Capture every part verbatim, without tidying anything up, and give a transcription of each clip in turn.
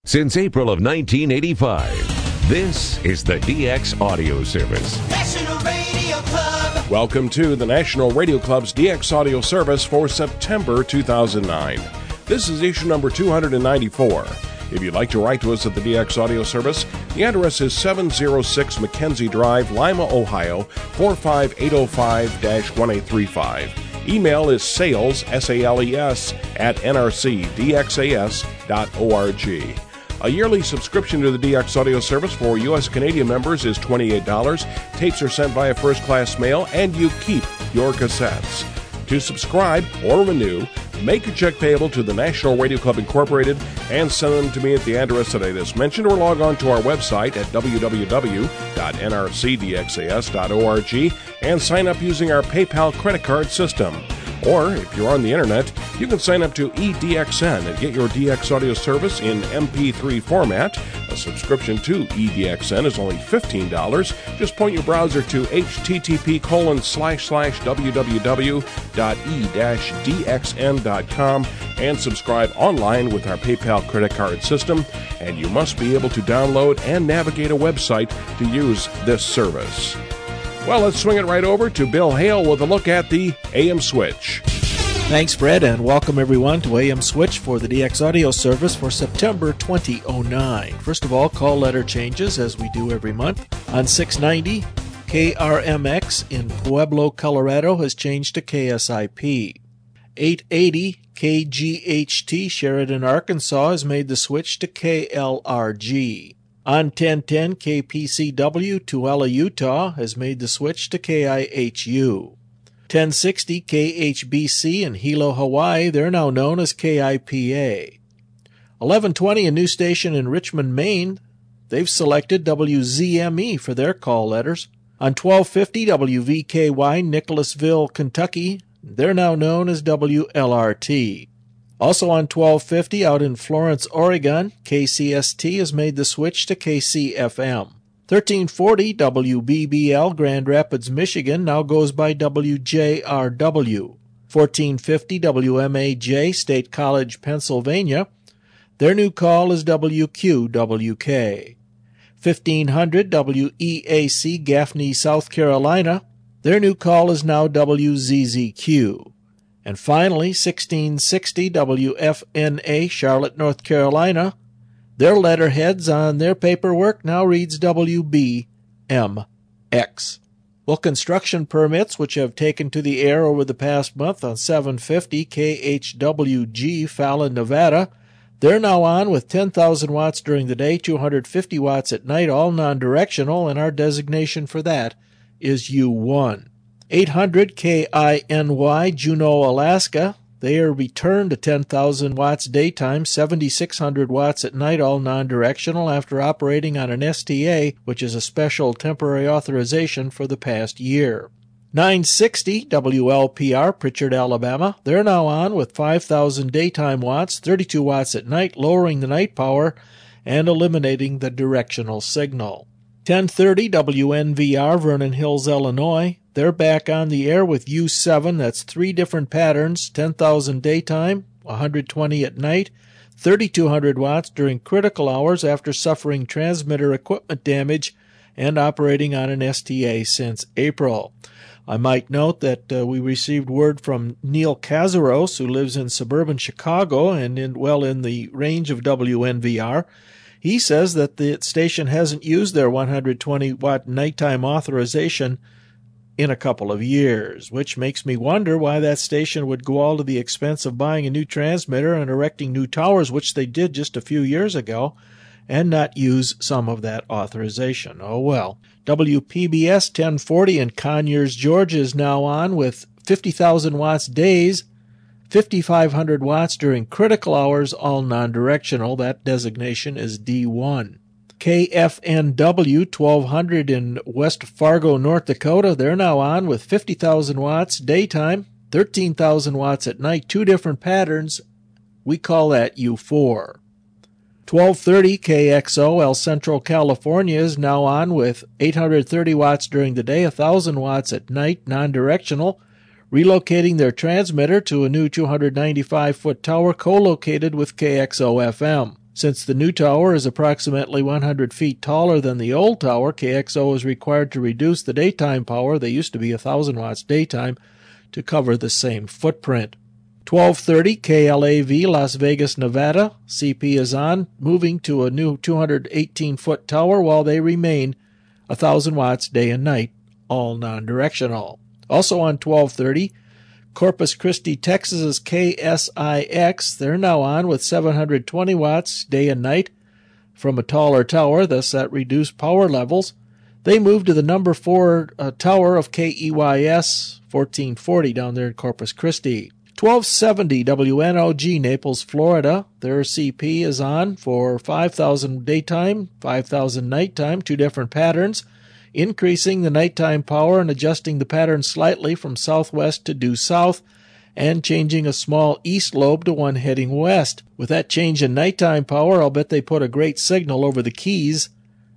Since April of nineteen eighty-five, this is the D X Audio Service. National Radio Club. Welcome to the National Radio Club's D X Audio Service for September two thousand nine. This is issue number two hundred ninety-four. If you'd like to write to us at the D X Audio Service, the address is seven oh six Mackenzie Drive, Lima, Ohio, four five eight oh five, one eight three five. Email is sales, S A L E S, at N R C D X A S dot org. A yearly subscription to the D X Audio Service for U S Canadian members is twenty-eight dollars. Tapes are sent via first-class mail, and you keep your cassettes. To subscribe or renew, make a check payable to the National Radio Club Incorporated and send them to me at the address that I just mentioned, or log on to our website at w w w dot N R C D X A S dot org and sign up using our PayPal credit card system. Or, if you're on the internet, you can sign up to E D X N and get your D X Audio Service in M P three format. A subscription to E D X N is only fifteen dollars. Just point your browser to http colon slash slash www dot e dash dxn dot com and subscribe online with our PayPal credit card system. And you must be able to download and navigate a website to use this service. Well, let's swing it right over to Bill Hale with a look at the A M Switch. Thanks, Fred, and welcome everyone to A M Switch for the D X Audio Service for September twenty oh nine. First of all, call letter changes, as we do every month. On six ninety, K R M X in Pueblo, Colorado has changed to K S I P. eight eighty, K G H T Sheridan, Arkansas has made the switch to K L R G. On ten ten, K P C W, Tooele, Utah, has made the switch to K I H U. ten sixty, K H B C in Hilo, Hawaii, they're now known as K I P A. eleven twenty, a new station in Richmond, Maine, they've selected W Z M E for their call letters. On twelve fifty, W V K Y, Nicholasville, Kentucky, they're now known as W L R T. Also on twelve fifty, out in Florence, Oregon, K C S T has made the switch to K C F M. thirteen forty, W B B L, Grand Rapids, Michigan, now goes by W J R W. fourteen fifty, W M A J, State College, Pennsylvania, their new call is W Q W K. fifteen hundred, W E A C, Gaffney, South Carolina, their new call is now W Z Z Q. And finally, sixteen sixty, W F N A, Charlotte, North Carolina, their letterheads on their paperwork now reads W B M X. Well, construction permits, which have taken to the air over the past month on seven fifty, K H W G, Fallon, Nevada, they're now on with ten thousand watts during the day, two hundred fifty watts at night, all non-directional, and our designation for that is U one. eight hundred, K I N Y, Juneau, Alaska, they are returned to ten thousand watts daytime, seventy-six hundred watts at night, all non-directional, after operating on an S T A, which is a special temporary authorization for the past year. nine sixty, W L P R, Pritchard, Alabama, they're now on with five thousand daytime watts, thirty-two watts at night, lowering the night power and eliminating the directional signal. ten thirty, W N V R, Vernon Hills, Illinois, they're back on the air with U seven, that's three different patterns, ten thousand daytime, one hundred twenty at night, thirty-two hundred watts during critical hours after suffering transmitter equipment damage and operating on an S T A since April. I might note that uh, we received word from Neil Kazaros, who lives in suburban Chicago and in well in the range of W N V R. He says that the station hasn't used their one hundred twenty watt nighttime authorization in a couple of years, which makes me wonder why that station would go all to the expense of buying a new transmitter and erecting new towers, which they did just a few years ago, and not use some of that authorization. Oh well. W P B S ten forty in Conyers, Georgia is now on with fifty thousand watts days, fifty-five hundred watts during critical hours, all non-directional. That designation is D one. K F N W twelve hundred in West Fargo, North Dakota, they're now on with fifty thousand watts daytime, thirteen thousand watts at night, two different patterns. We call that U four. twelve thirty K X O, El Centro, California, is now on with eight hundred thirty watts during the day, one thousand watts at night, non-directional, relocating their transmitter to a new two hundred ninety-five foot tower co-located with K X O F M. Since the new tower is approximately one hundred feet taller than the old tower, K X O is required to reduce the daytime power, they used to be one thousand watts daytime, to cover the same footprint. twelve thirty K L A V, Las Vegas, Nevada. C P is on, moving to a new two hundred eighteen foot tower while they remain one thousand watts day and night, all non-directional. Also on twelve thirty, Corpus Christi, Texas's K S I X. They're now on with seven hundred twenty watts day and night from a taller tower, thus at reduced power levels. They moved to the number four uh, tower of K E Y S, fourteen forty down there in Corpus Christi. twelve seventy W N O G, Naples, Florida. Their C P is on for five thousand daytime, five thousand nighttime, two different patterns, increasing the nighttime power and adjusting the pattern slightly from southwest to due south, and changing a small east lobe to one heading west. With that change in nighttime power, I'll bet they put a great signal over the Keys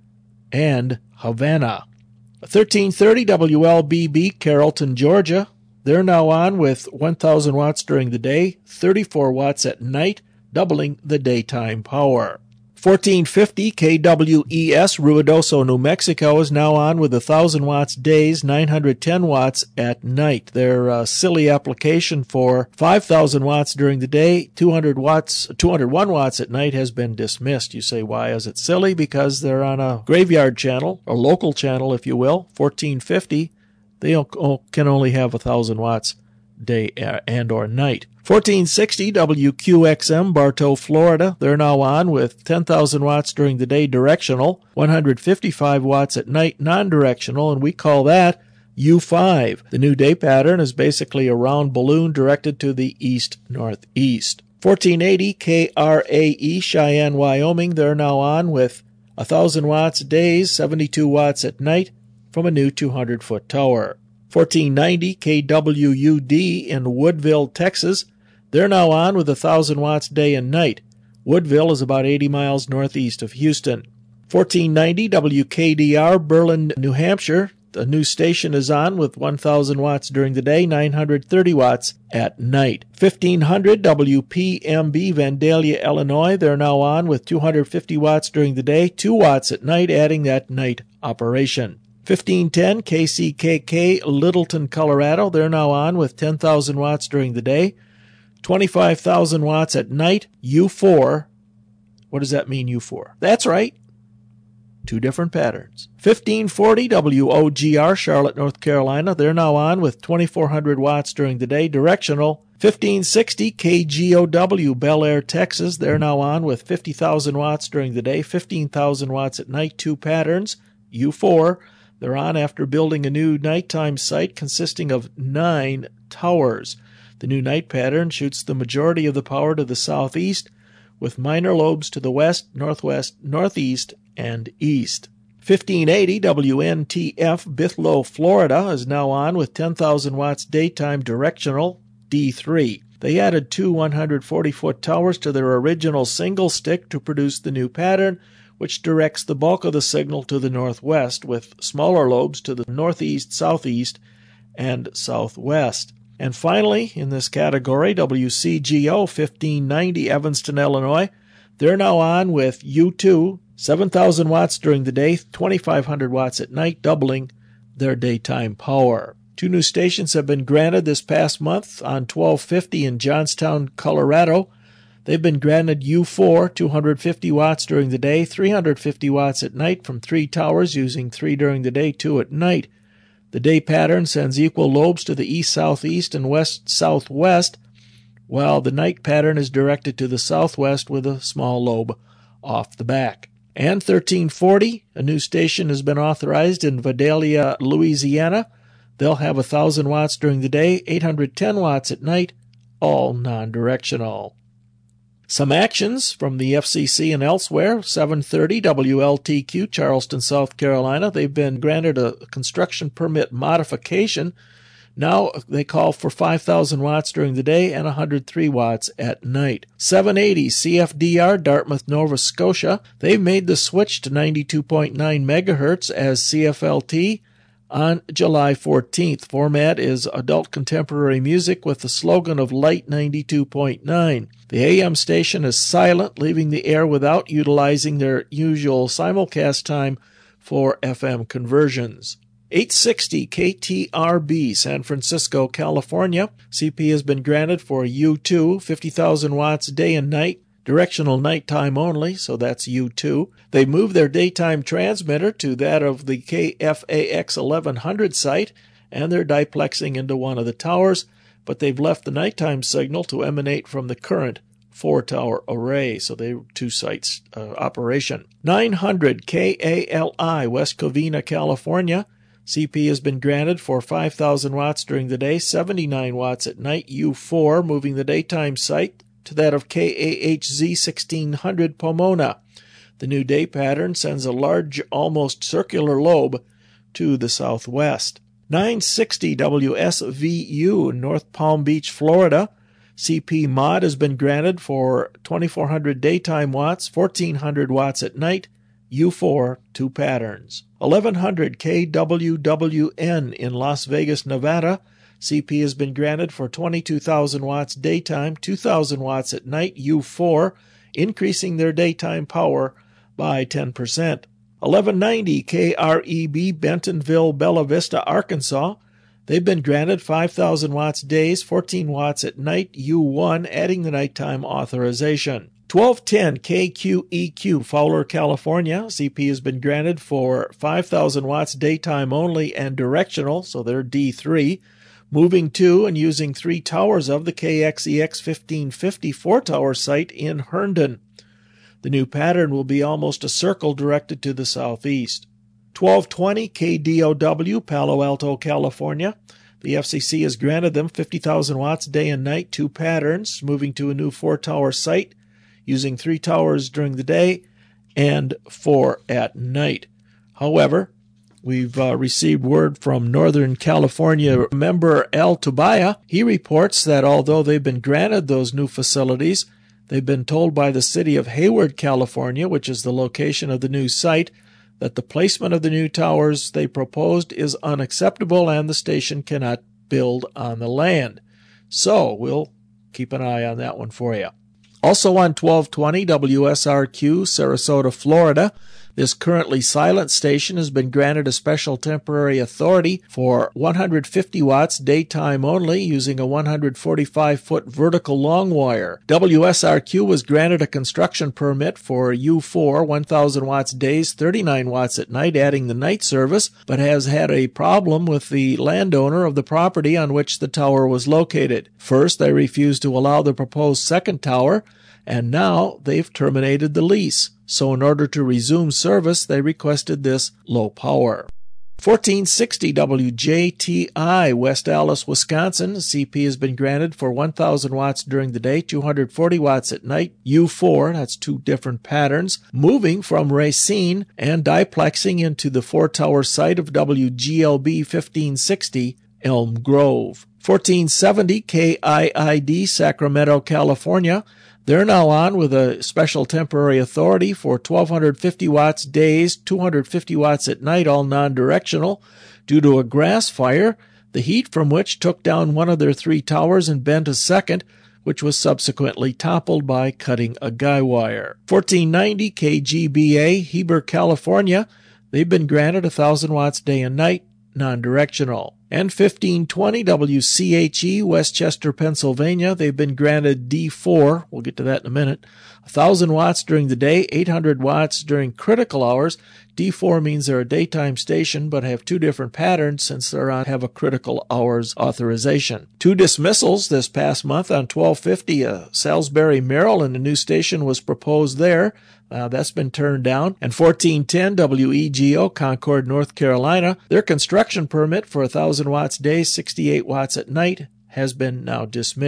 and Havana. thirteen thirty W L B B, Carrollton, Georgia. They're now on with one thousand watts during the day, thirty-four watts at night, doubling the daytime power. fourteen fifty K W E S, Ruidoso, New Mexico, is now on with one thousand watts days, nine hundred ten watts at night. Their uh, silly application for five thousand watts during the day, two hundred watts, two hundred one watts at night has been dismissed. You say, why is it silly? Because they're on a graveyard channel, a local channel, if you will, fourteen fifty. They can only have one thousand watts day and or night. fourteen sixty W Q X M, Bartow, Florida. They're now on with ten thousand watts during the day directional, one hundred fifty-five watts at night non-directional, and we call that U five. The new day pattern is basically a round balloon directed to the east-northeast. fourteen eighty K R A E, Cheyenne, Wyoming. They're now on with one thousand watts days, seventy-two watts at night, from a new two hundred foot tower. fourteen ninety K W U D in Woodville, Texas. They're now on with one thousand watts day and night. Woodville is about eighty miles northeast of Houston. fourteen ninety W K D R, Berlin, New Hampshire. The new station is on with one thousand watts during the day, nine hundred thirty watts at night. fifteen hundred W P M B, Vandalia, Illinois. They're now on with two hundred fifty watts during the day, two watts at night, adding that night operation. fifteen ten K C K K, Littleton, Colorado. They're now on with ten thousand watts during the day, twenty-five thousand watts at night, U four. What does that mean, U four? That's right. Two different patterns. fifteen forty W O G R, Charlotte, North Carolina. They're now on with twenty-four hundred watts during the day, directional. fifteen sixty K G O W, Bel Air, Texas. They're now on with fifty thousand watts during the day, fifteen thousand watts at night, two patterns, U four. They're on after building a new nighttime site consisting of nine towers. The new night pattern shoots the majority of the power to the southeast, with minor lobes to the west, northwest, northeast, and east. fifteen eighty W N T F, Bithlo, Florida, is now on with ten thousand watts daytime directional, D three. They added two one hundred forty foot towers to their original single stick to produce the new pattern, which directs the bulk of the signal to the northwest, with smaller lobes to the northeast, southeast, and southwest. And finally, in this category, W C G O, fifteen ninety, Evanston, Illinois. They're now on with U two, seven thousand watts during the day, twenty-five hundred watts at night, doubling their daytime power. Two new stations have been granted this past month on twelve fifty in Johnstown, Colorado. They've been granted U four, two hundred fifty watts during the day, three hundred fifty watts at night from three towers, using three during the day, two at night. The day pattern sends equal lobes to the east-southeast and west-southwest, while the night pattern is directed to the southwest with a small lobe off the back. And thirteen forty, a new station has been authorized in Vidalia, Louisiana. They'll have one thousand watts during the day, eight hundred ten watts at night, all non-directional. Some actions from the F C C and elsewhere. seven thirty W L T Q, Charleston, South Carolina. They've been granted a construction permit modification. Now they call for five thousand watts during the day and one hundred three watts at night. seven eighty C F D R, Dartmouth, Nova Scotia. They've made the switch to ninety-two point nine megahertz as C F L T on July fourteenth. Format is adult contemporary music with the slogan of Light ninety-two point nine. The A M station is silent, leaving the air without utilizing their usual simulcast time for F M conversions. eight sixty K T R B, San Francisco, California. C P has been granted for U two, fifty thousand watts day and night, directional nighttime only, so that's U two. They moved their daytime transmitter to that of the K F A X eleven hundred site, and they're diplexing into one of the towers, but they've left the nighttime signal to emanate from the current four-tower array, so they have two sites uh, operation. nine hundred K A L I, West Covina, California. C P has been granted for five thousand watts during the day, seventy-nine watts at night, U four, moving the daytime site to that of K A H Z sixteen hundred Pomona. The new day pattern sends a large, almost circular lobe to the southwest. nine sixty W S V U, North Palm Beach, Florida. C P mod has been granted for twenty-four hundred daytime watts, fourteen hundred watts at night, U four, two patterns. eleven hundred K W W N in Las Vegas, Nevada. C P has been granted for twenty-two thousand watts daytime, two thousand watts at night, U four, increasing their daytime power by ten percent. eleven ninety K R E B, Bentonville, Bella Vista, Arkansas. They've been granted five thousand watts days, fourteen watts at night, U one, adding the nighttime authorization. twelve ten K Q E Q, Fowler, California. C P has been granted for five thousand watts daytime only and directional, so they're D three, moving to and using three towers of the K X E X fifteen fifty four-tower site in Herndon. The new pattern will be almost a circle directed to the southeast. twelve twenty K D O W, Palo Alto, California. The F C C has granted them fifty thousand watts day and night, two patterns, moving to a new four-tower site, using three towers during the day and four at night. However, we've uh, received word from Northern California member Al Tobaya. He reports that although they've been granted those new facilities, they've been told by the city of Hayward, California, which is the location of the new site, that the placement of the new towers they proposed is unacceptable and the station cannot build on the land. So we'll keep an eye on that one for you. Also on twelve twenty W S R Q, Sarasota, Florida, this currently silent station has been granted a special temporary authority for one hundred fifty watts daytime only using a one hundred forty-five foot vertical long wire. W S R Q was granted a construction permit for U four, one thousand watts days, thirty-nine watts at night, adding the night service, but has had a problem with the landowner of the property on which the tower was located. First, they refused to allow the proposed second tower, and now they've terminated the lease. So in order to resume service, they requested this low power. fourteen sixty W J T I, West Allis, Wisconsin. C P has been granted for one thousand watts during the day, two hundred forty watts at night, U four, that's two different patterns, moving from Racine and diplexing into the four-tower site of W G L B fifteen sixty, Elm Grove. fourteen seventy K I I D, Sacramento, California. They're now on with a special temporary authority for twelve fifty watts days, two hundred fifty watts at night, all non-directional, due to a grass fire, the heat from which took down one of their three towers and bent a second, which was subsequently toppled by cutting a guy wire. fourteen ninety K G B A, Heber, California. They've been granted one thousand watts day and night, non-directional. And fifteen twenty W C H E, Westchester, Pennsylvania. They've been granted D four. We'll get to that in a minute. one thousand watts during the day, eight hundred watts during critical hours. D four means they're a daytime station, but have two different patterns since they're on have a critical hours authorization. Two dismissals this past month on twelve fifty. Uh, Salisbury, Maryland, a new station was proposed there. Uh, that's been turned down. And fourteen ten W E G O, Concord, North Carolina. Their construction permit for one thousand watts day, sixty-eight watts at night, has been now dismissed.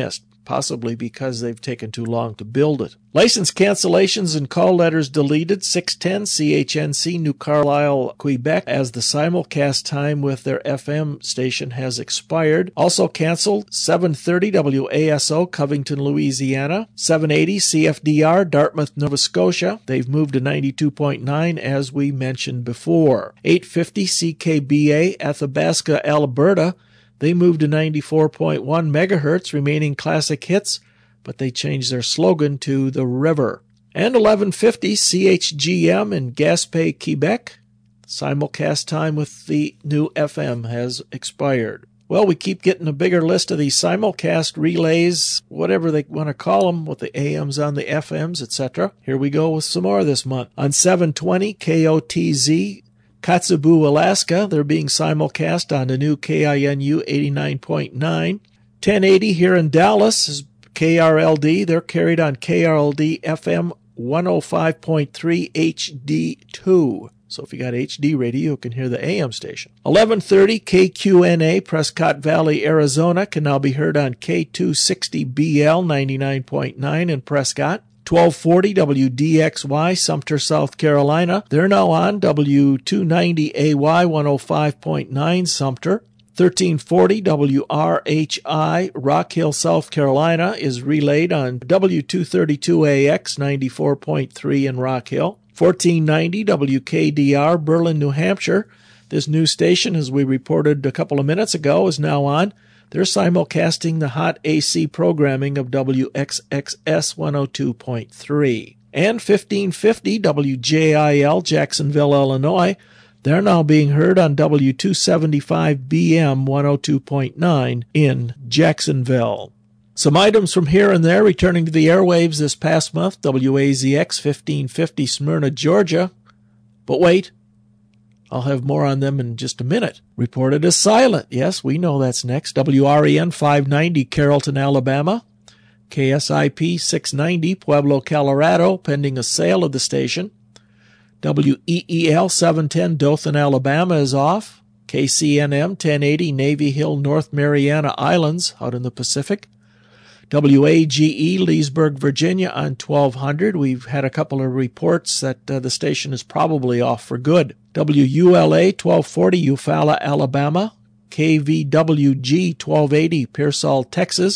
possibly because they've taken too long to build it. License cancellations and call letters deleted. six ten C H N C New Carlisle, Quebec, as the simulcast time with their F M station has expired. Also canceled, seven thirty W A S O, Covington, Louisiana. seven eighty C F D R, Dartmouth, Nova Scotia. They've moved to ninety-two point nine, as we mentioned before. eight fifty C K B A, Athabasca, Alberta. They moved to ninety-four point one megahertz, remaining classic hits, but they changed their slogan to The River. And eleven fifty C H G M in Gaspé, Quebec. Simulcast time with the new F M has expired. Well, we keep getting a bigger list of these simulcast relays, whatever they want to call them, with the A Ms on the F Ms, et cetera. Here we go with some more this month. On seven twenty K O T Z, Kotzebue, Alaska, they're being simulcast on the new K I N U eighty-nine point nine. ten eighty here in Dallas is K R L D. They're carried on K R L D F M one oh five point three H D two. So if you got H D radio, you can hear the A M station. eleven thirty K Q N A, Prescott Valley, Arizona, can now be heard on K two sixty B L ninety-nine point nine in Prescott. twelve forty W D X Y, Sumter, South Carolina. They're now on W two ninety A Y one oh five point nine Sumter. thirteen forty W R H I, Rock Hill, South Carolina, is relayed on W two thirty-two A X ninety-four point three in Rock Hill. fourteen ninety W K D R, Berlin, New Hampshire. This new station, as we reported a couple of minutes ago, is now on. They're simulcasting the hot A C programming of W X X S one oh two point three. And fifteen fifty W J I L, Jacksonville, Illinois. They're now being heard on W two seventy-five B M one oh two point nine in Jacksonville. Some items from here and there returning to the airwaves this past month. W A Z X fifteen fifty Smyrna, Georgia. But wait, I'll have more on them in just a minute. Reported as silent. Yes, we know that's next. W R E N five ninety Carrollton, Alabama. K S I P six ninety Pueblo, Colorado, pending a sale of the station. W E E L seven ten Dothan, Alabama is off. K C N M ten eighty Navy Hill, North Mariana Islands, out in the Pacific. W A G E Leesburg, Virginia on twelve hundred. We've had a couple of reports that uh, the station is probably off for good. W U L A twelve forty Eufaula, Alabama. K V W G twelve eighty Pearsall, Texas.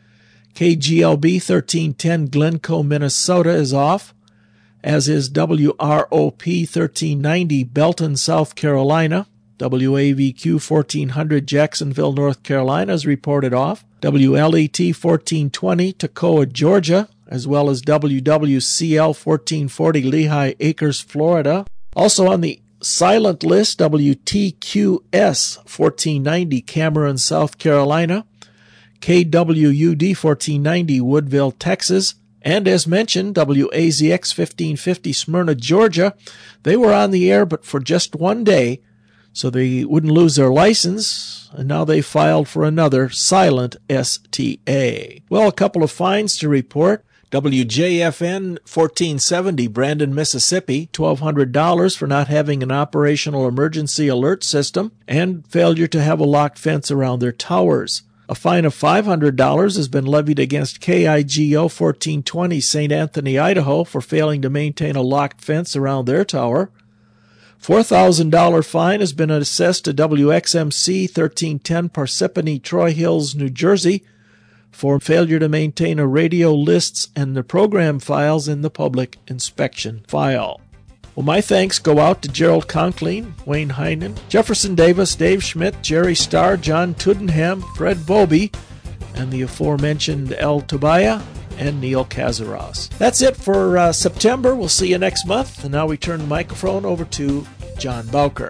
K G L B thirteen ten Glencoe, Minnesota is off, as is W R O P thirteen ninety Belton, South Carolina. W A V Q fourteen hundred Jacksonville, North Carolina is reported off. W L E T fourteen twenty Toccoa, Georgia, as well as W W C L fourteen forty Lehigh Acres, Florida. Also on the silent list, W T Q S fourteen ninety Cameron, South Carolina. K W U D fourteen ninety Woodville, Texas. And as mentioned, W A Z X fifteen fifty Smyrna, Georgia. They were on the air, but for just one day, so they wouldn't lose their license, and now they filed for another silent S T A. Well, a couple of fines to report. W J F N fourteen seventy Brandon, Mississippi, twelve hundred dollars for not having an operational emergency alert system and failure to have a locked fence around their towers. A fine of five hundred dollars has been levied against K I G O fourteen twenty Saint Anthony, Idaho, for failing to maintain a locked fence around their tower. four thousand dollars fine has been assessed to W X M C thirteen ten Parsippany, Troy Hills, New Jersey, for failure to maintain a radio lists and the program files in the public inspection file. Well, my thanks go out to Gerald Conkling, Wayne Heinen, Jefferson Davis, Dave Schmidt, Jerry Starr, John Tuddenham, Fred Bobby, and the aforementioned El Tobiah and Neil Kazaros. That's it for uh, September. We'll see you next month. And now we turn the microphone over to John Bowker.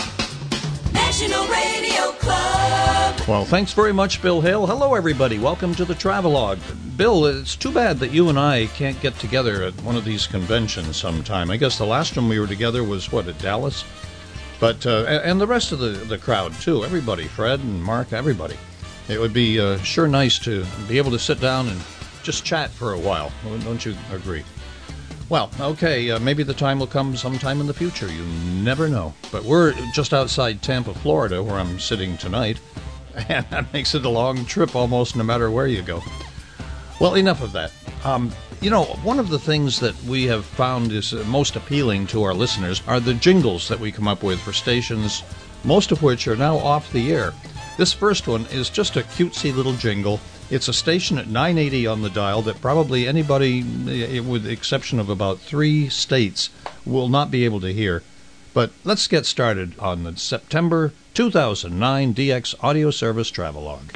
National Radio Club. Well, thanks very much, Bill Hale. Hello, everybody. Welcome to the Travelogue. Bill, it's too bad that you and I can't get together at one of these conventions sometime. I guess the last time we were together was, what, at Dallas? But, uh, and the rest of the, the crowd, too. Everybody, Fred and Mark, everybody. It would be uh, sure nice to be able to sit down and just chat for a while. Don't you agree? Well, okay, uh, maybe the time will come sometime in the future. You never know. But we're just outside Tampa, Florida, where I'm sitting tonight. And that makes it a long trip almost no matter where you go. Well, enough of that. Um, you know, one of the things that we have found is uh, most appealing to our listeners are the jingles that we come up with for stations, most of which are now off the air. This first one is just a cutesy little jingle. It's a station at nine eighty on the dial that probably anybody, with the exception of about three states, will not be able to hear. But let's get started on the September two thousand nine D X Audio Service Travelogue.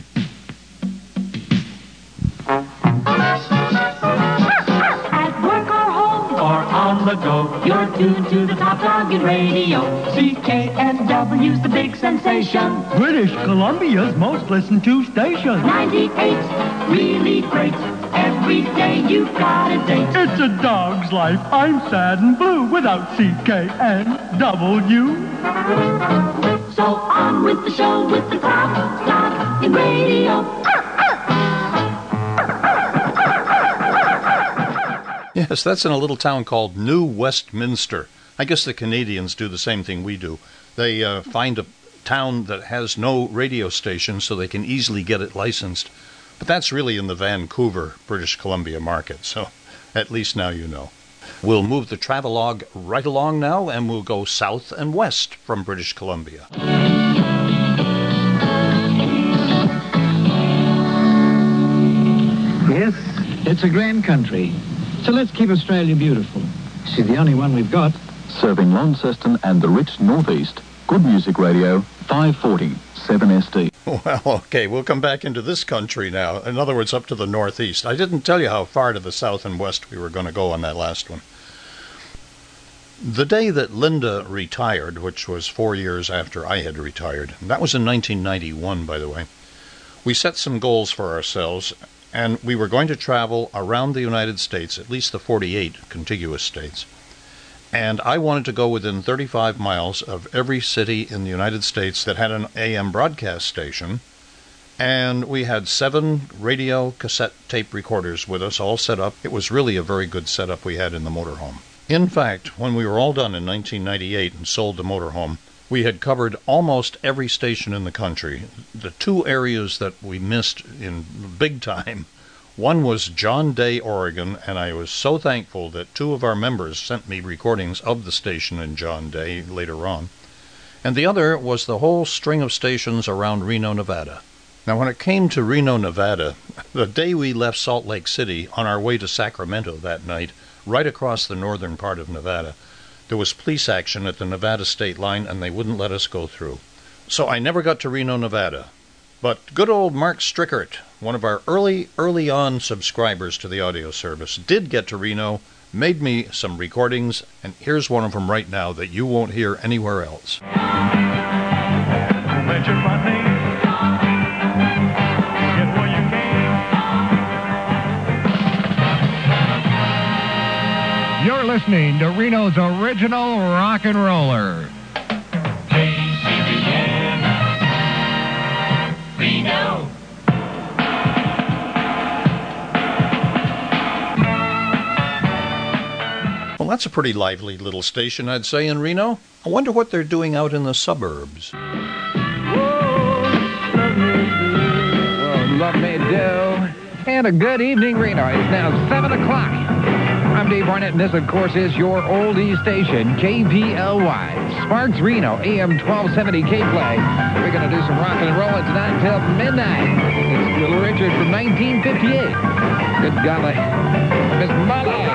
At work or home or on the go, you're tuned to the top dog in radio. C K N W's the big sensation. British Columbia's most listened to station. ninety-eight, really great. Every day you've got a date. It's a dog's life. I'm sad and blue without C K N W. So on with the show with the top dog in radio. Yes, that's in a little town called New Westminster. I guess the Canadians do the same thing we do. They uh, find a town that has no radio station so they can easily get it licensed. But that's really in the Vancouver, British Columbia market, so at least now you know. We'll move the travelogue right along now, and we'll go south and west from British Columbia. Yes, it's a grand country. So let's keep Australia beautiful. She's the only one we've got. Serving Launceston and the rich northeast. Good Music Radio, five forty, seven S D. Well, okay, we'll come back into this country now. In other words, up to the northeast. I didn't tell you how far to the south and west we were going to go on that last one. The day that Linda retired, which was four years after I had retired, that was in nineteen ninety-one, by the way, we set some goals for ourselves, and we were going to travel around the United States, at least the forty-eight contiguous states. And I wanted to go within thirty-five miles of every city in the United States that had an A M broadcast station. And we had seven radio cassette tape recorders with us, all set up. It was really a very good setup we had in the motorhome. In fact, when we were all done in nineteen ninety-eight and sold the motorhome, we had covered almost every station in the country. The two areas that we missed in big time, one was John Day, Oregon, and I was so thankful that two of our members sent me recordings of the station in John Day later on. And the other was the whole string of stations around Reno, Nevada. Now, when it came to Reno, Nevada, the day we left Salt Lake City on our way to Sacramento that night, right across the northern part of Nevada, there was police action at the Nevada state line, and they wouldn't let us go through. So I never got to Reno, Nevada. But good old Mark Strickert, one of our early, early on subscribers to the audio service, did get to Reno, made me some recordings, and here's one of them right now that you won't hear anywhere else. Mention my name. Get where you can. You're listening to Reno's original rock and roller. Reno. Well, that's a pretty lively little station, I'd say, in Reno. I wonder what they're doing out in the suburbs. Well, love me do. And a good evening, Reno. It's now seven o'clock. I'm Dave Barnett, and this, of course, is your oldie station, K P L Y. Sparks Reno, A M twelve seventy K-Play. We're going to do some rock and roll tonight until midnight. It's Little Richard from nineteen fifty-eight. Good golly. Miss Molly.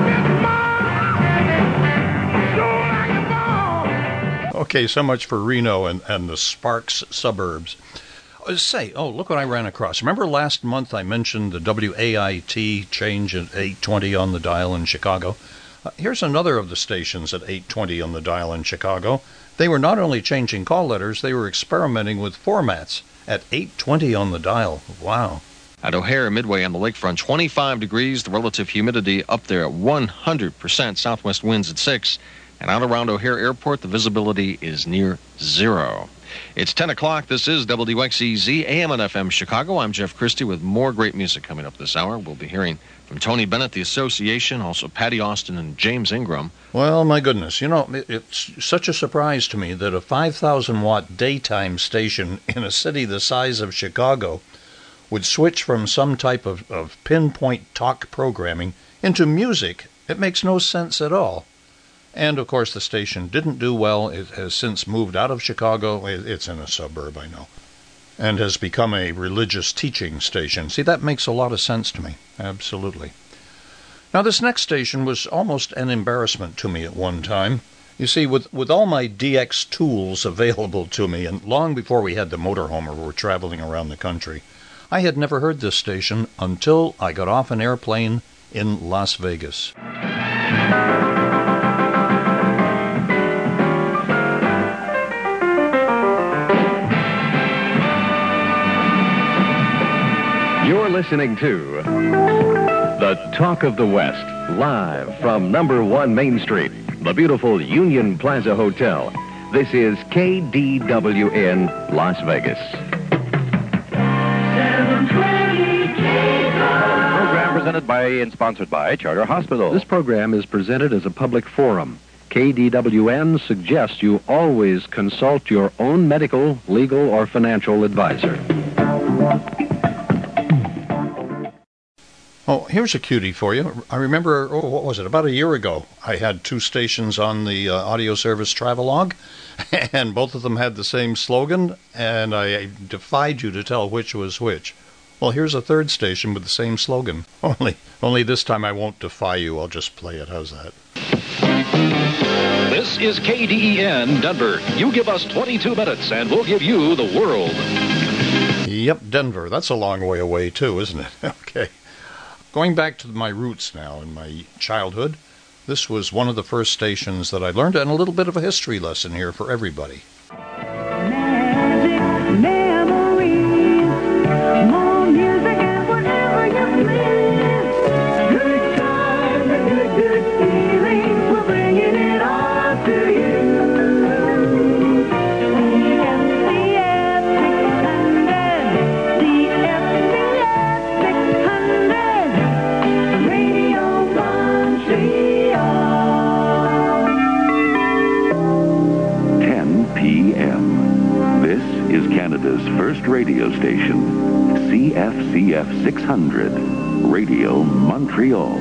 Okay, so much for Reno and, and the Sparks suburbs. Uh, Say, oh, look what I ran across. Remember last month I mentioned the W A I T change at eight twenty on the dial in Chicago? Uh, here's another of the stations at eight twenty on the dial in Chicago. They were not only changing call letters, they were experimenting with formats at eight twenty on the dial. Wow. At O'Hare Midway on the lakefront, twenty-five degrees, the relative humidity up there at one hundred percent, southwest winds at six. And out around O'Hare Airport, the visibility is near zero. It's ten o'clock. This is W X E Z, A M and F M Chicago. I'm Jeff Christie with more great music coming up this hour. We'll be hearing from Tony Bennett, The Association, also Patty Austin and James Ingram. Well, my goodness, you know, it, it's such a surprise to me that a five thousand watt daytime station in a city the size of Chicago would switch from some type of, of pinpoint talk programming into music. It makes no sense at all. And, of course, the station didn't do well. It has since moved out of Chicago. It's in a suburb, I know. And has become a religious teaching station. See, that makes a lot of sense to me. Absolutely. Now, this next station was almost an embarrassment to me at one time. You see, with, with all my D X tools available to me, and long before we had the motorhome or were traveling around the country, I had never heard this station until I got off an airplane in Las Vegas. You're listening to The Talk of the West, live from number one Main Street, the beautiful Union Plaza Hotel. This is K D W N Las Vegas. Program presented by and sponsored by Charter Hospital. This program is presented as a public forum. K D W N suggests you always consult your own medical, legal, or financial advisor. Oh, here's a cutie for you. I remember, oh, what was it, about a year ago, I had two stations on the uh, audio service Travelog, and both of them had the same slogan, and I defied you to tell which was which. Well, here's a third station with the same slogan. Only, only this time I won't defy you. I'll just play it. How's that? This is K D E N Denver. You give us twenty-two minutes, and we'll give you the world. Yep, Denver. That's a long way away, too, isn't it? Okay. Going back to my roots now in my childhood, this was one of the first stations that I learned, and a little bit of a history lesson here for everybody. Magic memories, more music and whatever you please. Good times and good, good feelings, we're bringing it all to you. C F six hundred, Radio Montreal. ten p.m. This is Canada's first radio station, C F C F six hundred, Radio Montreal.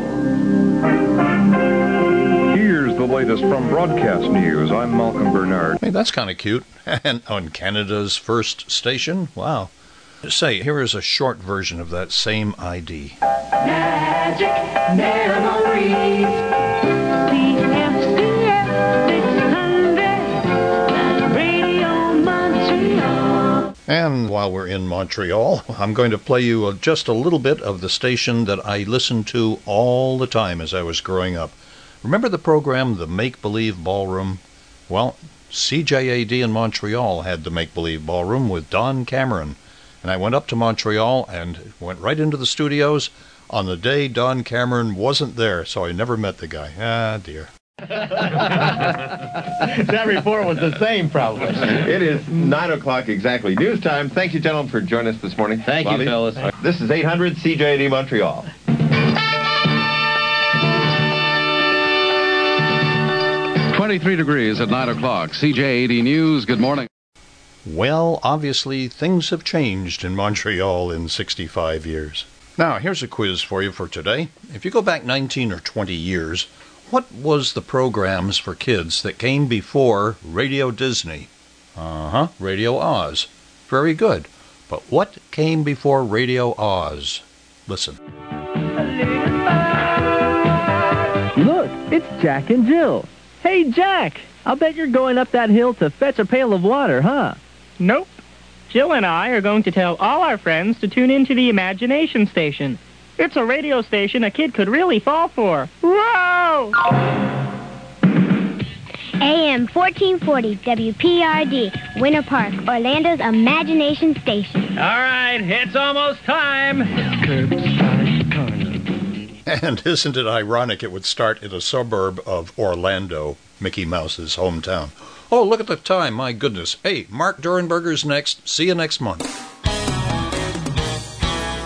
Here's the latest from Broadcast News. I'm Malcolm Bernard. Hey, that's kind of cute. And on Canada's first station? Wow. Say, here is a short version of that same I D. Magic memories. C F C F six hundred, Radio Montreal. And while we're in Montreal, I'm going to play you just a little bit of the station that I listened to all the time as I was growing up. Remember the program, The Make-Believe Ballroom? Well, C J A D in Montreal had The Make-Believe Ballroom with Don Cameron. And I went up to Montreal and went right into the studios on the day Don Cameron wasn't there, so I never met the guy. Ah, dear. That report was the same, probably. It is nine o'clock exactly. News time. Thank you, gentlemen, for joining us this morning. Thank Bobby. you, fellas. This is eight hundred C J A D Montreal. twenty-three degrees at nine o'clock. C J A D News, good morning. Well, obviously, things have changed in Montreal in sixty-five years. Now, here's a quiz for you for today. If you go back nineteen or twenty years, what was the programs for kids that came before Radio Disney? Uh-huh, Radio Oz. Very good. But what came before Radio Oz? Listen. Look, it's Jack and Jill. Hey, Jack, I'll bet you're going up that hill to fetch a pail of water, huh? Nope. Jill and I are going to tell all our friends to tune into the Imagination Station. It's a radio station a kid could really fall for. Whoa! A M fourteen forty W P R D, Winter Park, Orlando's Imagination Station. All right, it's almost time. And isn't it ironic it would start in a suburb of Orlando, Mickey Mouse's hometown? Oh, look at the time, my goodness. Hey, Mark Durenberger's next. See you next month.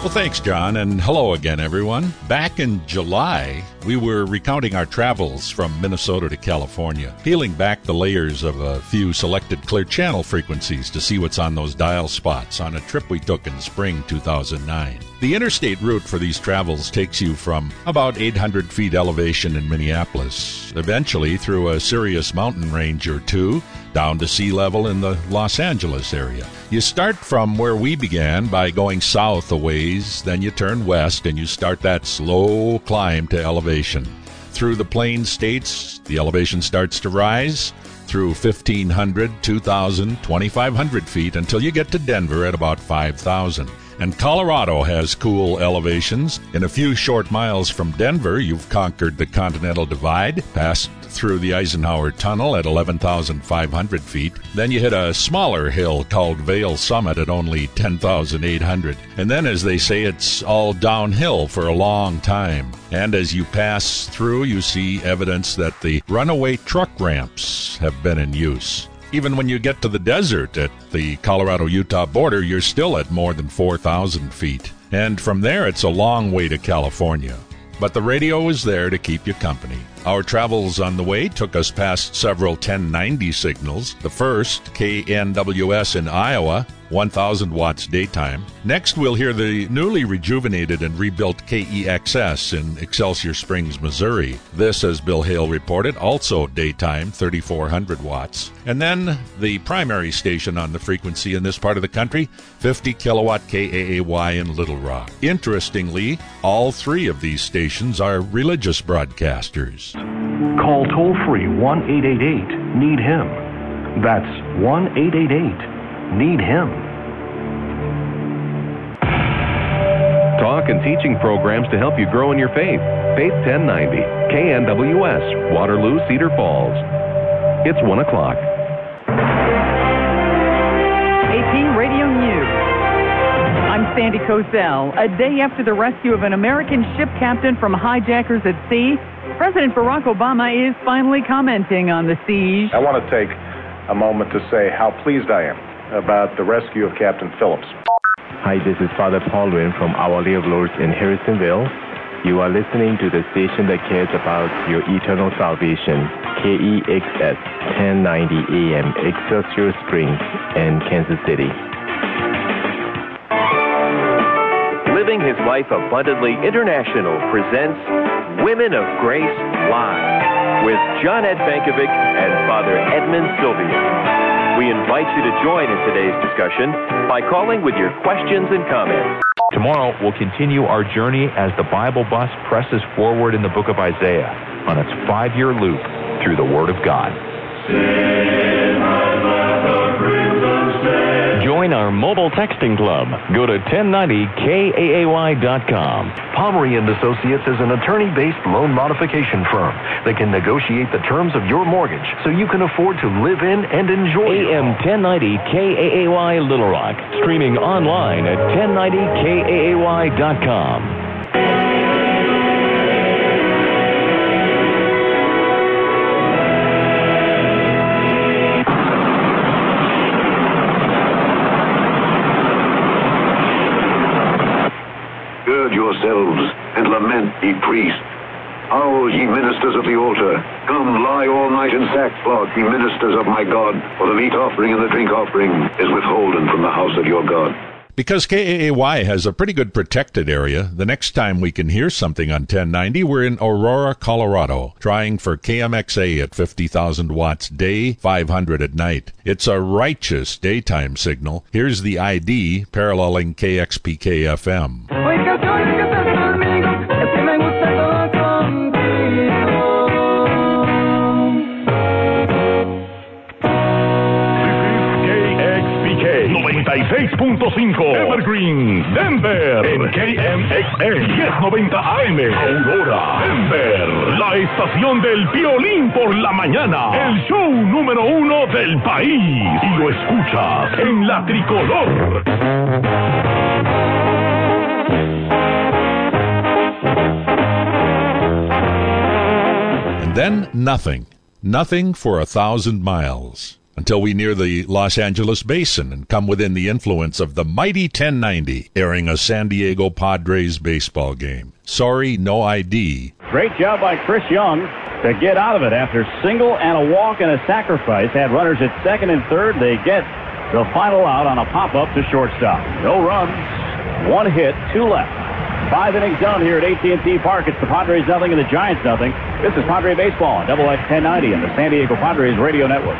Well, thanks, John, and hello again, everyone. Back in July, we were recounting our travels from Minnesota to California, peeling back the layers of a few selected Clear Channel frequencies to see what's on those dial spots on a trip we took in spring two thousand nine. The interstate route for these travels takes you from about eight hundred feet elevation in Minneapolis, eventually through a Sirius mountain range or two, down to sea level in the Los Angeles area. You start from where we began by going south a ways, then you turn west and you start that slow climb to elevation. Through the plain states, the elevation starts to rise through fifteen hundred, two thousand, twenty-five hundred feet until you get to Denver at about five thousand. And Colorado has cool elevations. In a few short miles from Denver, you've conquered the Continental Divide, passed through the Eisenhower Tunnel at eleven thousand five hundred feet. Then you hit a smaller hill called Vail Summit at only ten thousand eight hundred. And then, as they say, it's all downhill for a long time. And as you pass through, you see evidence that the runaway truck ramps have been in use. Even when you get to the desert at the Colorado-Utah border, you're still at more than four thousand feet. And from there, it's a long way to California. But the radio is there to keep you company. Our travels on the way took us past several ten ninety signals. The first, K N W S in Iowa, one thousand watts daytime. Next, we'll hear the newly rejuvenated and rebuilt K E X S in Excelsior Springs, Missouri. This, as Bill Hale reported, also daytime, thirty-four hundred watts. And then the primary station on the frequency in this part of the country, fifty kilowatt K A A Y in Little Rock. Interestingly, all three of these stations are religious broadcasters. Call toll-free one eight eight eight, need him. That's one eight eight eight, need him. Talk and teaching programs to help you grow in your faith. Faith ten ninety, K N W S, Waterloo, Cedar Falls. It's one o'clock. A P Radio News. I'm Sandy Kozel. A day after the rescue of an American ship captain from hijackers at sea, President Barack Obama is finally commenting on the siege. I want to take a moment to say how pleased I am about the rescue of Captain Phillips. Hi, this is Father Paul Wynn from Our Lady of Lourdes in Harrisonville. You are listening to the station that cares about your eternal salvation, K E X S ten ninety A M, Excelsior Springs and Kansas City. Living His Life Abundantly International presents Women of Grace Live with John Ed Bankovic and Father Edmund Sylvia. We invite you to join in today's discussion by calling with your questions and comments. Tomorrow, we'll continue our journey as the Bible bus presses forward in the book of Isaiah on its five-year loop through the Word of God. Join our mobile texting club. Go to ten ninety K A A Y dot com. Pomeroy and Associates is an attorney-based loan modification firm that can negotiate the terms of your mortgage so you can afford to live in and enjoy A M ten ninety K A A Y Little Rock. Streaming online at ten ninety K A A Y dot com. Yourselves and lament, ye priests. Howl, ye ministers of the altar. Come, lie all night in sackcloth, ye ministers of my God, for the meat offering and the drink offering is withholden from the house of your God. Because K A A Y has a pretty good protected area, the next time we can hear something on ten ninety, we're in Aurora, Colorado, trying for K M X A at fifty thousand watts day, five hundred at night. It's a righteous daytime signal. Here's the I D paralleling K X P K F M. noventa y seis punto cinco Evergreen, Denver, en K M X A diez noventa A M, Aurora, Denver, la estación del violín por la mañana, el show número uno del país, y lo escuchas en la tricolor. And then nothing, nothing for a thousand miles. until we near the Los Angeles Basin and come within the influence of the mighty ten ninety, airing a San Diego Padres baseball game. Sorry, no I D. Great job by Chris Young to get out of it after single and a walk and a sacrifice. Had runners at second and third. They get the final out on a pop-up to shortstop. No runs, one hit, two left. Five innings done here at A T and T Park. It's the Padres nothing and the Giants nothing. This is Padre Baseball on Double X ten ninety and the San Diego Padres Radio Network.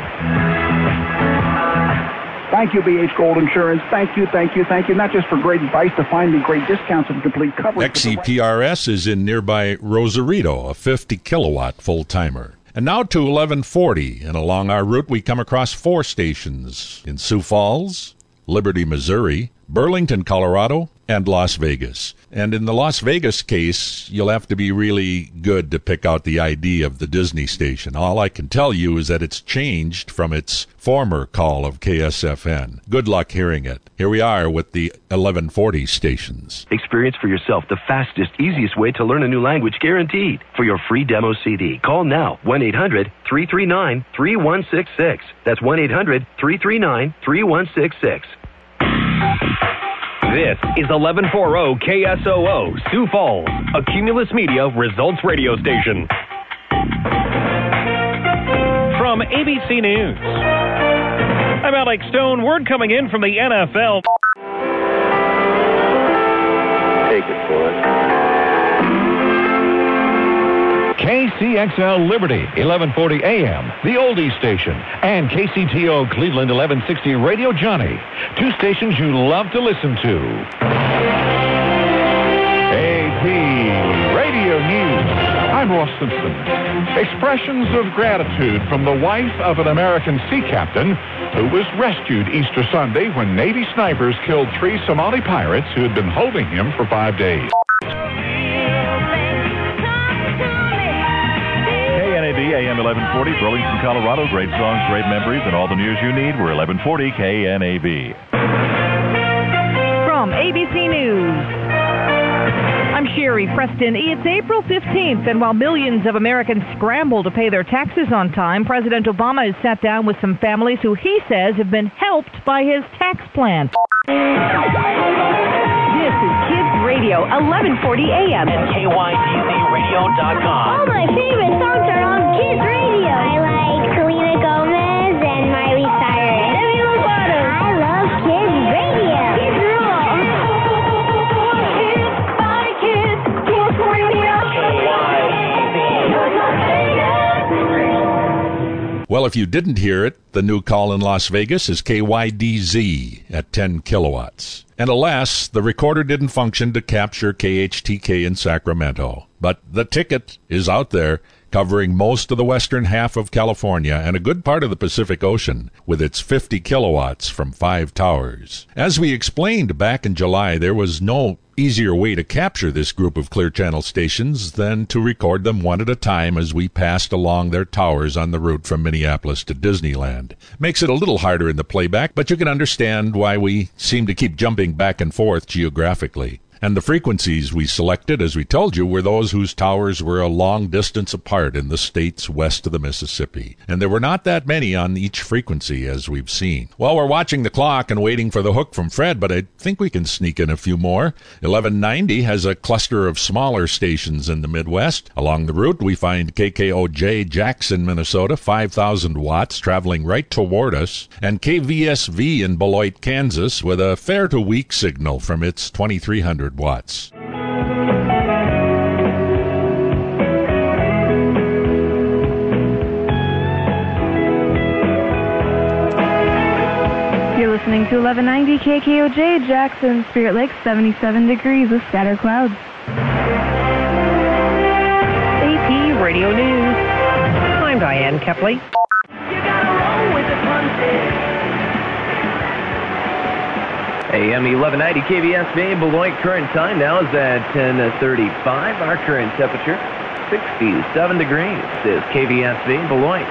Thank you, B H Gold Insurance. Thank you, thank you, thank you. Not just for great advice to find me great discounts and complete coverage. X E P R S is in nearby Rosarito, a fifty kilowatt full-timer. And now to eleven forty, and along our route we come across four stations in Sioux Falls, Liberty, Missouri, Burlington, Colorado, and Las Vegas. And in the Las Vegas case, you'll have to be really good to pick out the I D of the Disney station. All I can tell you is that it's changed from its former call of K S F N. Good luck hearing it. Here we are with the eleven forty stations. Experience for yourself the fastest, easiest way to learn a new language guaranteed. For your free demo C D, call now one eight hundred three three nine three one six six. That's one eight hundred three three nine three one six six. This is eleven forty K S O O, Sioux Falls, a Cumulus Media results radio station. From A B C News, I'm Alex Stone. Word coming in from the N F L. Take it, boy. K C X L Liberty, eleven forty A M, the oldies station, and K C T O Cleveland, eleven sixty Radio Johnny, two stations you love to listen to. A P Radio News. I'm Ross Simpson. Expressions of gratitude from the wife of an American sea captain who was rescued Easter Sunday when Navy snipers killed three Somali pirates who had been holding him for five days. A M eleven forty, Burlington, Colorado. Great songs, great memories, and all the news you need. We're eleven forty K N A V. From A B C News, I'm Sherry Preston. It's April fifteenth, and while millions of Americans scramble to pay their taxes on time, President Obama has sat down with some families who he says have been helped by his tax plan. This is Kids Radio, eleven forty A M at K Y D Z radio dot com. All my favorite songs are on Kids Radio. I like Selena Gomez and Miley Cyrus. Demi Lovato. I love Kids Radio. Kids rule. Kids by Kids. Kids Radio. Well, if you didn't hear it, the new call in Las Vegas is K Y D Z at ten kilowatts. And alas, the recorder didn't function to capture K H T K in Sacramento. But the ticket is out there, covering most of the western half of California and a good part of the Pacific Ocean, with its fifty kilowatts from five towers. As we explained back in July, there was no easier way to capture this group of Clear Channel stations than to record them one at a time as we passed along their towers on the route from Minneapolis to Disneyland. Makes it a little harder in the playback, but you can understand why we seem to keep jumping back and forth geographically. And the frequencies we selected, as we told you, were those whose towers were a long distance apart in the states west of the Mississippi. And there were not that many on each frequency, as we've seen. Well, we're watching the clock and waiting for the hook from Fred, but I think we can sneak in a few more. eleven ninety has a cluster of smaller stations in the Midwest. Along the route, we find K K O J Jackson, Minnesota, five thousand watts, traveling right toward us, and K V S V in Beloit, Kansas, with a fair to weak signal from its twenty-three hundred watts. You're listening to eleven ninety K K O J Jackson, Spirit Lake, seventy-seven degrees with scattered clouds. A P Radio News. I'm Diane Kepley. A M eleven ninety K V S V Beloit. Current time now is at ten thirty-five. Our current temperature, sixty-seven degrees. This is K V S V Beloit.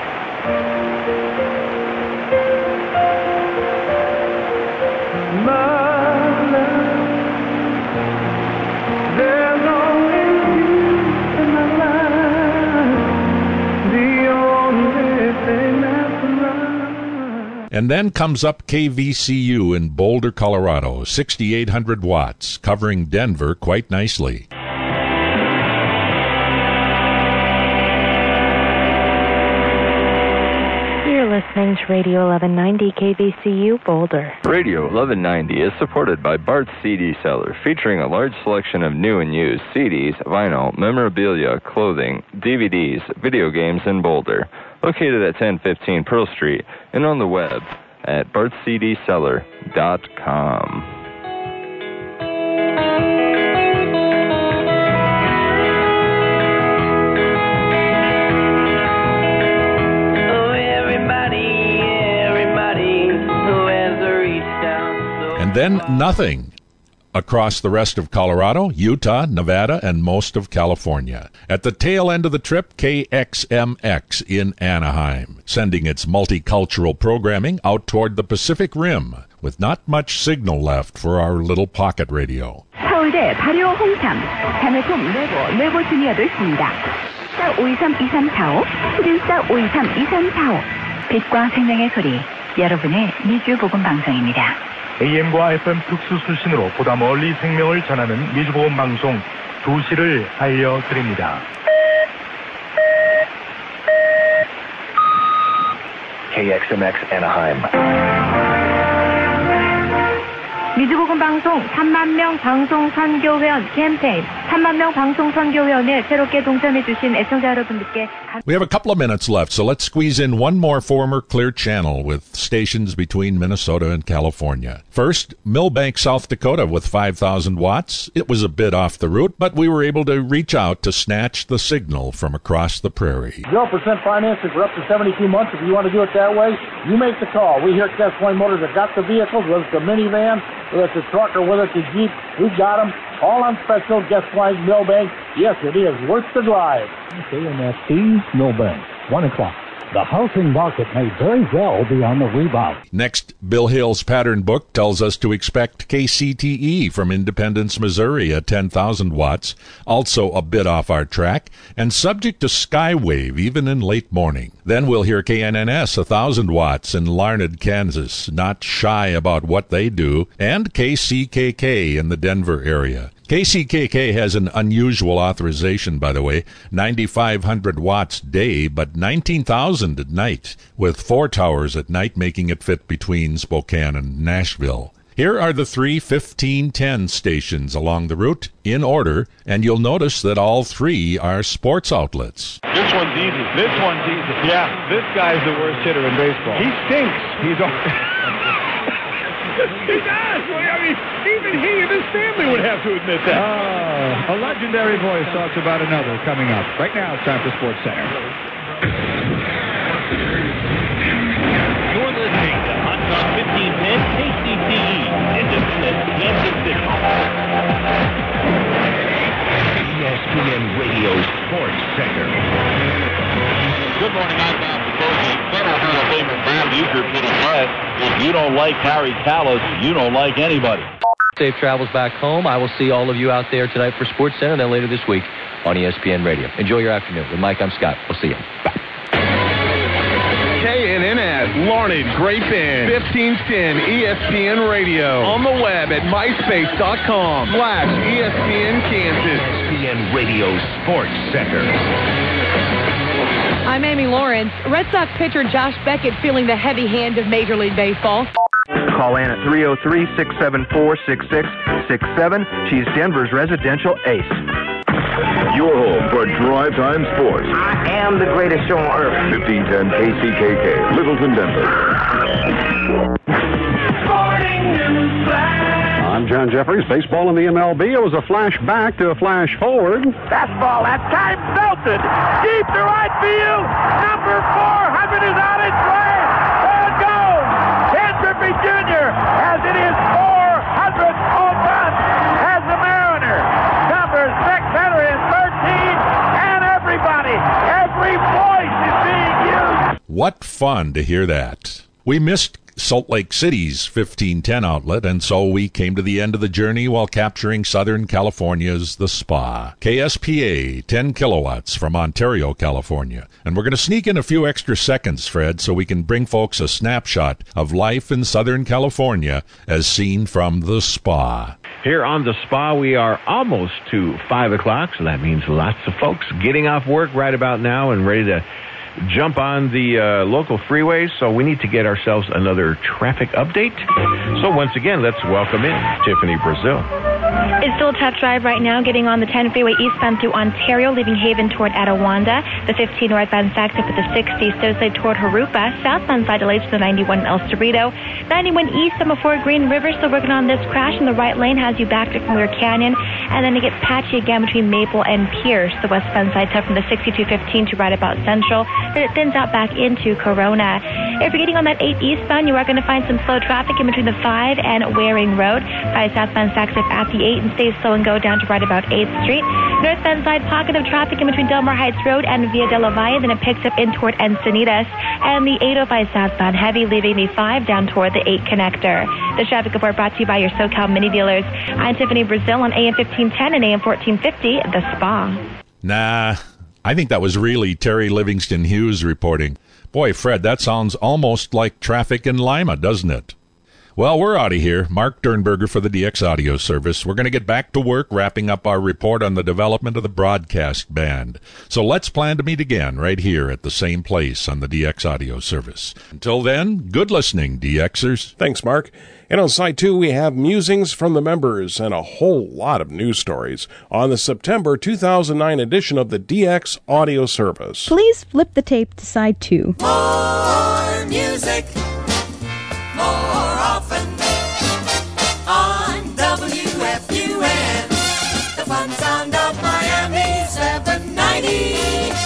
There's only you in my life, the only thing that's alive. And then comes up K V C U in Boulder, Colorado, sixty-eight hundred watts, covering Denver quite nicely. Listening to Radio eleven ninety K V C U Boulder. Radio eleven ninety is supported by Bart's C D Cellar, featuring a large selection of new and used C Ds, vinyl, memorabilia, clothing, D V Ds, video games in Boulder. Located at ten fifteen Pearl Street and on the web at bart c d cellar dot com. Then nothing across the rest of Colorado, Utah, Nevada, and most of California. At the tail end of the trip, K X M X in Anaheim, sending its multicultural programming out toward the Pacific Rim, with not much signal left for our little pocket radio. 서울대 발효 홍삼, 자매품 레고, 레고 주니어도 있습니다. 사 오이삼 이삼사오, 일일사 오이삼 이삼사오. 빛과 생명의 소리, 여러분의 미주복음 방송입니다. 에이엠과 에프엠 특수 수신으로 보다 멀리 생명을 전하는 미주보험 방송 두 시를 알려드립니다. K X M X Anaheim. 미주복음 방송 삼만 명 방송 선교회원 캠페인 삼만 명 방송 선교회원에 새롭게 동참해 주신 애청자 여러분들께 We have a couple of minutes left, so let's squeeze in one more former Clear Channel with stations between Minnesota and California. First, Millbank, South Dakota with five thousand watts. It was a bit off the route, but we were able to reach out to snatch the signal from across the prairie. zero percent financing for up to seventy-two months. If you want to do it that way, you make the call. We here at Gas Point Motors have got the vehicles, whether it's a minivan, whether it's a truck, or whether it's a Jeep. We've got them all on special. Gas Point Millbank. Yes, it is worth the drive. K M S T Millbank, one o'clock. The housing market may very well be on the rebound. Next, Bill Hill's pattern book tells us to expect K C T E from Independence, Missouri at ten thousand watts, also a bit off our track, and subject to skywave even in late morning. Then we'll hear K N N S one thousand watts in Larned, Kansas, not shy about what they do, and K C K K in the Denver area. K C K K has an unusual authorization, by the way, ninety-five hundred watts day, but nineteen thousand at night, with four towers at night making it fit between Spokane and Nashville. Here are the three fifteen ten stations along the route, in order, and you'll notice that all three are sports outlets. This one's easy. This one's easy. Yeah, this guy's the worst hitter in baseball. He stinks. He's all... He does. Well, I mean, even he and his family would have to admit that. Oh, a legendary voice talks about another coming up. Right now, it's time for Sports Center. You're listening to Hot Talk fifteen ten K C T E, Independence, Kansas City. E S P N Radio Sports Center. Good morning, I'm Bob Picozzi. Center Hall of Famer Bob Uecker put it right. If you don't like Harry Kalas, you don't like anybody. Safe travels back home. I will see all of you out there tonight for Sports Center, and then later this week on E S P N Radio. Enjoy your afternoon. With Mike, I'm Scott. We'll see you. Bye. K N N S, Larned, Great Bend, fifteen ten E S P N Radio. On the web at myspace dot com slash E S P N Kansas. E S P N Radio Sports Center. I'm Amy Lawrence. Red Sox pitcher Josh Beckett feeling the heavy hand of Major League Baseball. Call Ann at three oh three, six seven four, six six six seven. She's Denver's residential ace. Your home for Drive Time Sports. I am the greatest show on earth. fifteen ten K C K K, Littleton, Denver. I'm John Jeffries. Baseball in the M L B. It was a flash back to a flash forward. Fastball, that time belted. Deep to right field. Number four hundred is on its way. There it goes. Ken Griffey Junior has it is four hundred home run as the Mariner. Number six hundred thirteen. And everybody, every voice is being used. What fun to hear that. We missed Salt Lake City's fifteen ten outlet, and so we came to the end of the journey while capturing Southern California's The Spa. K S P A, ten kilowatts from Ontario, California. And we're going to sneak in a few extra seconds, Fred, so we can bring folks a snapshot of life in Southern California as seen from The Spa. Here on The Spa, we are almost to five o'clock, so that means lots of folks getting off work right about now and ready to jump on the uh, local freeways, so we need to get ourselves another traffic update. So once again, let's welcome in Tiffany Brazil. It's still a tough drive right now, getting on the ten freeway eastbound through Ontario, leaving Haven toward Adawanda. The fifteen northbound stacks up at the sixty, Stowslade toward Harupa. Southbound side delays to the ninety-one in El Cerrito. ninety-one east on before Green River, still working on this crash, and the right lane has you backed up from Weir Canyon. And then it gets patchy again between Maple and Pierce. The westbound side tough from the sixty-two fifteen to right about Central. Then it thins out back into Corona. If you're getting on that eight eastbound, you are going to find some slow traffic in between the five and Waring Road. five southbound stacks up at the eight and stays slow and go down to right about eighth Street. Northbound side pocket of traffic in between Delmar Heights Road and Via de la Valle, then it picks up in toward Encinitas. And the eight oh five southbound heavy, leaving the five down toward the eight connector. The traffic report brought to you by your SoCal Mini Dealers. I'm Tiffany Brazil on A M fifteen ten and A M fourteen fifty, The Spa. Nah, I think that was really Terry Livingston Hughes reporting. Boy, Fred, that sounds almost like traffic in Lima, doesn't it? Well, we're out of here. Mark Dernberger for the D X Audio Service. We're going to get back to work wrapping up our report on the development of the broadcast band. So let's plan to meet again right here at the same place on the D X Audio Service. Until then, good listening, D Xers. Thanks, Mark. And on site two, we have musings from the members and a whole lot of news stories on the September two thousand nine edition of the D X Audio Service. Please flip the tape to side two. More music, more often on W F U N, the fun sound of Miami, seven ninety.